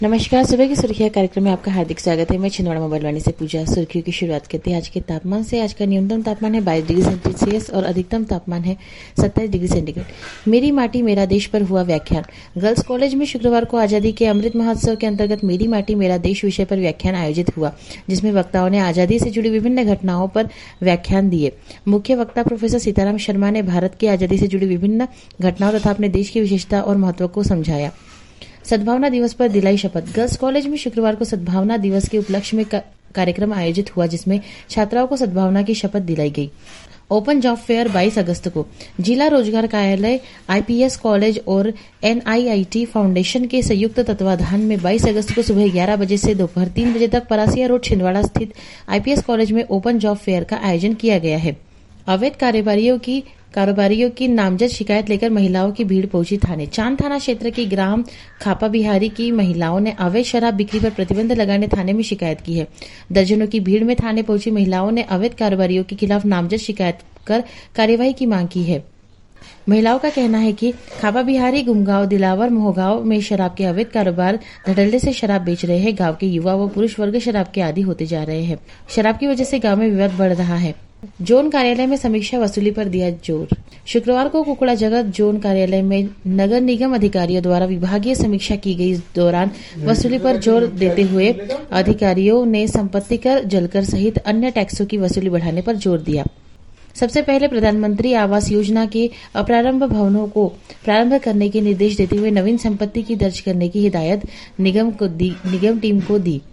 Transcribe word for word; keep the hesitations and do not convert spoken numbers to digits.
नमस्कार। सुबह की सुर्खियां कार्यक्रम में आपका हार्दिक स्वागत है। मैं छिंदवाड़ा मोबाइल वाणी से पूजा। सुर्खियों की शुरुआत करते हैं आज के तापमान से। आज का न्यूनतम तापमान है बाईस डिग्री सेल्सियस और अधिकतम तापमान है सत्ताईस डिग्री सेंटीग्रेड। मेरी माटी मेरा देश पर हुआ व्याख्यान। गर्ल्स कॉलेज में शुक्रवार को आजादी के अमृत महोत्सव के अंतर्गत मेरी माटी मेरा देश विषय पर व्याख्यान आयोजित हुआ, जिसमें वक्ताओं ने आजादी से जुड़ी विभिन्न घटनाओं पर व्याख्यान दिए। मुख्य वक्ता प्रोफेसर सीताराम शर्मा ने भारत की आजादी से जुड़ी विभिन्न घटनाओं तथा अपने देश की विशेषता और महत्व को समझाया। सद्भावना दिवस पर दिलाई शपथ। गर्ल्स कॉलेज में शुक्रवार को सद्भावना दिवस के उपलक्ष्य में कार्यक्रम आयोजित हुआ, जिसमें छात्राओं को सद्भावना की शपथ दिलाई गई। ओपन जॉब फेयर बाईस अगस्त को। जिला रोजगार कार्यालय, आईपीएस कॉलेज और एनआईआईटी फाउंडेशन के संयुक्त तत्वाधान में बाईस अगस्त को सुबह ग्यारह बजे से दोपहर तीन बजे तक परासिया रोड छिंदवाड़ा स्थित आईपीएस कॉलेज में ओपन जॉब फेयर का आयोजन किया गया है। अवैध कारोबारियों की कारोबारियों की नामजद शिकायत लेकर महिलाओं की भीड़ पहुंची थाने। चांद थाना क्षेत्र की ग्राम खापा बिहारी की महिलाओं ने अवैध शराब बिक्री पर प्रतिबंध लगाने थाने में शिकायत की है। दर्जनों की भीड़ में थाने पहुंची महिलाओं ने अवैध कारोबारियों के खिलाफ नामजद शिकायत कर कार्यवाही की मांग की है। महिलाओं का कहना है कि खापा बिहारी, गुमगांव, दिलावर, मोहगांव में शराब के अवैध कारोबार धड़ल्ले से शराब बेच रहे हैं। गांव के युवा व पुरुष वर्ग शराब के आदी होते जा रहे हैं। शराब की वजह से गांव में विवाद बढ़ रहा है। जोन कार्यालय में समीक्षा वसूली पर दिया जोर। शुक्रवार को कुकुड़ा जगत जोन कार्यालय में नगर निगम अधिकारियों द्वारा विभागीय समीक्षा की गई। इस दौरान वसूली पर जोर देते हुए अधिकारियों ने संपत्ति कर, जलकर सहित अन्य टैक्सों की वसूली बढ़ाने पर जोर दिया। सबसे पहले प्रधानमंत्री आवास योजना के अप्रारंभ भवनों को प्रारंभ करने के निर्देश देते हुए नवीन संपत्ति की दर्ज करने की हिदायत निगम को दी निगम टीम को दी।